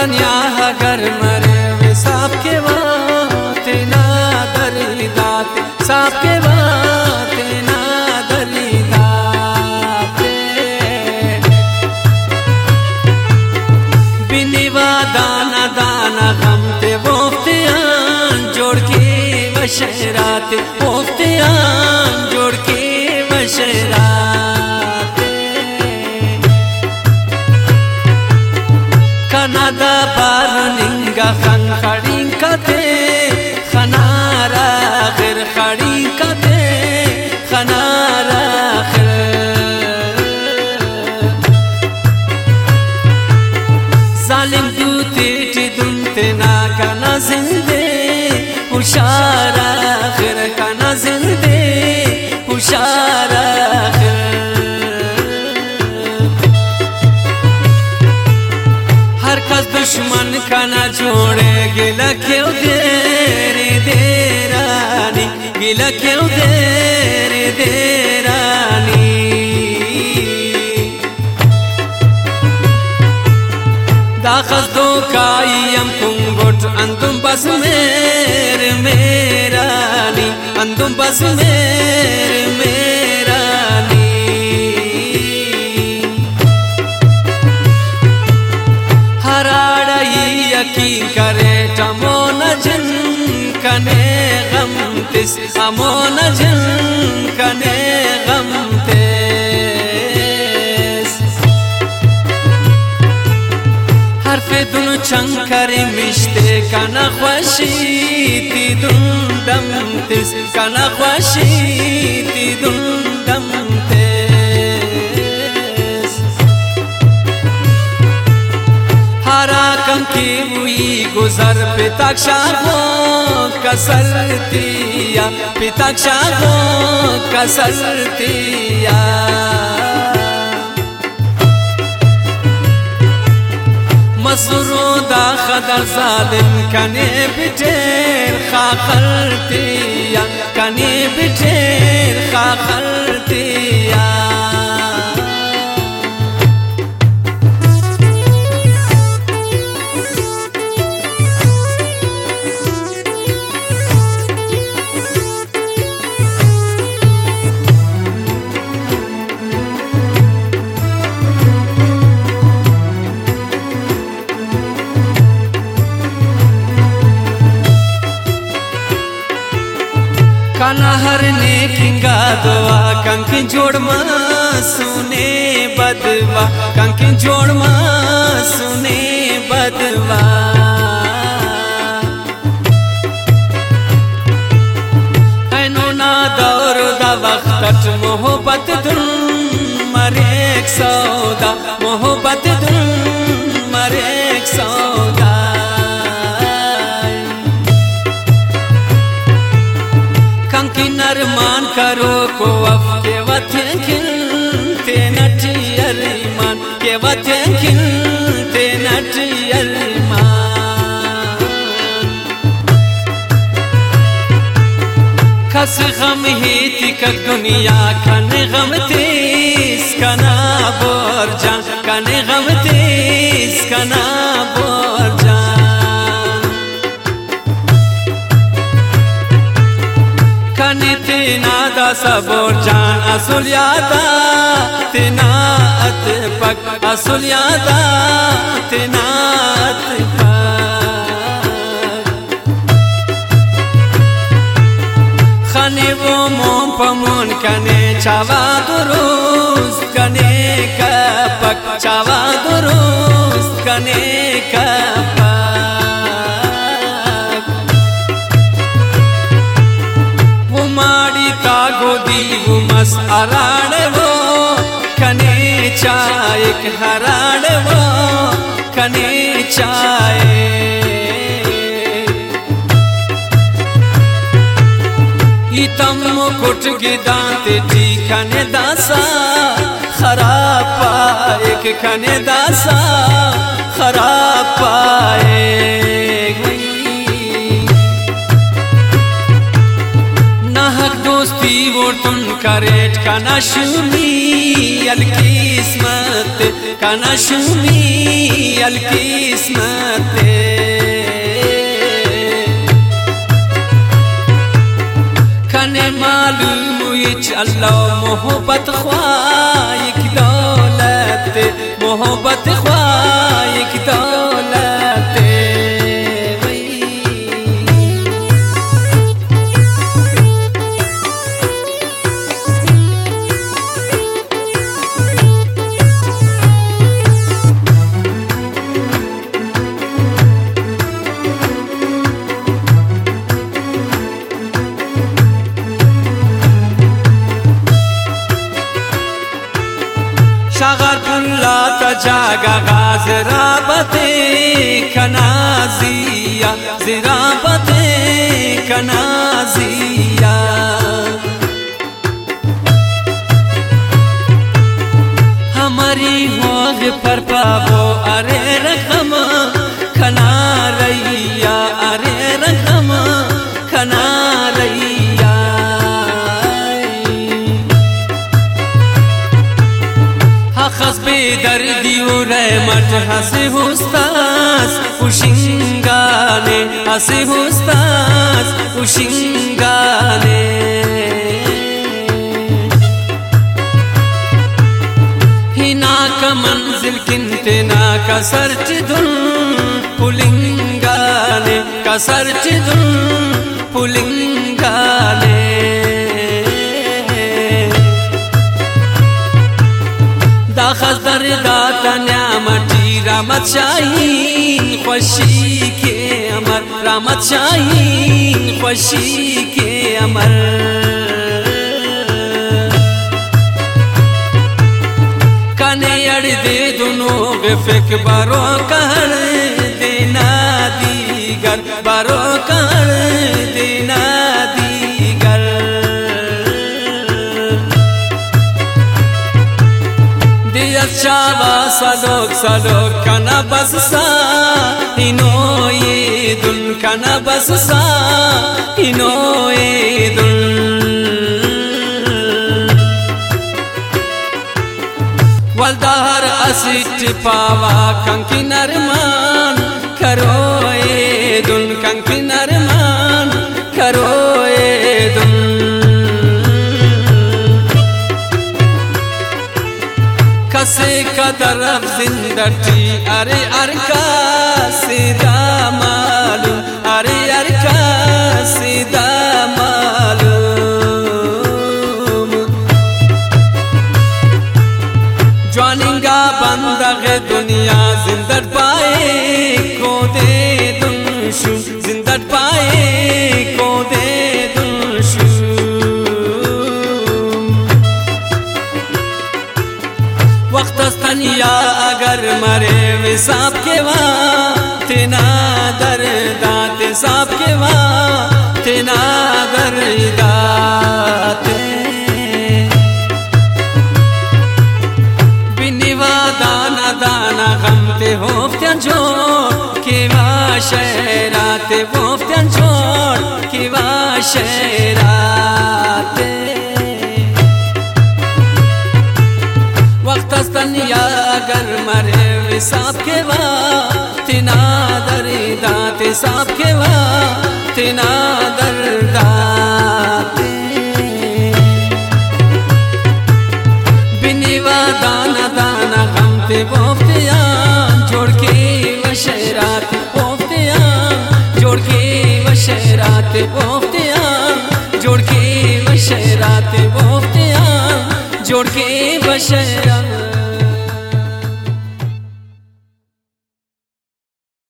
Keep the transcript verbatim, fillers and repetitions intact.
دنیا اگر مره و صاحب کے بات نا دریدات صاحب کے بات نا دریدات بینی و دانا دانا غم تے وفتیان جوڑ کے بشرات وفتیان جوڑ کے بشرات کانادا بارننگا خن خڑین کتے خنارا غیر خڑین کتے خنارا غیر ظالم دو تیٹی دنتے نا کانا زندے ہوشارا غیر کانا زندے ہوشارا دشمن کنا جوڑے گلا کیوں دیرے دیرانی گلا کیوں دیرے دیرانی دا خزدو کائیم کنگوٹ اندم بس میر میرانی اندم بس میر میرانی یقین کرے تمو نجن کنے غم تس امو نجن کنے غم تس حرف دن چنگ کری مشتے کنا خوشی تی دن دم تس کنا خوشی تی دن دم تس کم کی ہوئی گزر پتاک شاہوں کسرتیا پتاک شاہوں کسرتیا مسرودا خدر ظالم کنے بٹیر خاخرتیا کنے بٹیر خاخرتیا کانا ہر نیکنگا دعا کنکی جوڑ ما سنے بدوا کنکی جوڑ ما سنے بدوا اینو نا دور دا وقتت محبت دن مریک سودا محبت دن مریک سودا نرمان کرو کو اف کے وطن کن تے نٹی ارمان کے وطن کن تے نٹی ارمان کس غم ہی تکک دنیا کن غم تیس کنا بور جان کن غم تیس کنا بور جان کنے تینا دا صبر جان اصل یادا تینا اتپک اصل یادا تینا اتپک خانے وہ مون پمون کنے چاوا درست کنے کپک چاوا درست کنے کپک دیو مس اراڑ وہ کنے چائے ہراڑ وہ کنے چائے یہ تم کٹ گدانت ٹی کنے داسا خراب پائے کنے داسا خراب پائے دوستی وہ मोतुन करेट काना शुमी अल किस्मत काना शुमी अल किस्मत कने मालूम इच अल्लाह मोहब्बत ख्वाइक दौलत मोहब्बत ख्वाइक दौलत शागर पुल्ला तजागा गाज राबते कनाजिया जिराबते कनाजिया हमारी होग पर पाबो अरे रकम खना रैया अरे रकम खना रैया खस बेदर्दी रहमत हंसे हुस्तास उशिंगाने हंसे हुस्तास उशिंगाने हिना का मंजिल किंते ना का सर्च धुन पुलिंगाने का सर्च धुन पुलिंगाने खजर दाता न्यामती रामत शाहीन खुशी के अमर रामत शाहीन खुशी के अमर कने अड़ दे दोनों बेफिक बारो कहर देना दीगर बारो कहर देना दीगर शाबा सलोक सलोक कना बस सा इनो ये दुन कना बस सा इनो ये दुन वल्दार असिट पावा कंकी नरमान करो ये दुन कंकी नरमान करो ये दुन कसे कदरफ जिंदगी अरे अरका सीधा मालूम अरे अरका सीधा मालूम ज्वानिंगा बंदग दुनिया जिंदत पाए को दे दुनशु जिंदत पाए को दे दुनशु वक्त तनिया अगर मरे विसाब के वहाँ तेना दर्दात साब के वहाँ तेना दर्दात बिनिवा दाना दाना गम ते होफ्तन छोड़ के वहाँ शहरात होफ्तन छोड़ के वहाँ शहरात तनिया अगर मरे विसाब के वहाँ तिना दर्दात साब के वहाँ तिना दर्दात बिनिवा दाना दाना गम ते बोफ्तियान जोड़ के वशरात बोफ्तियान जोड़ के वशरात बोफ्तियान जोड़ के वशरात बोफ्तियान जोड़ के वशरात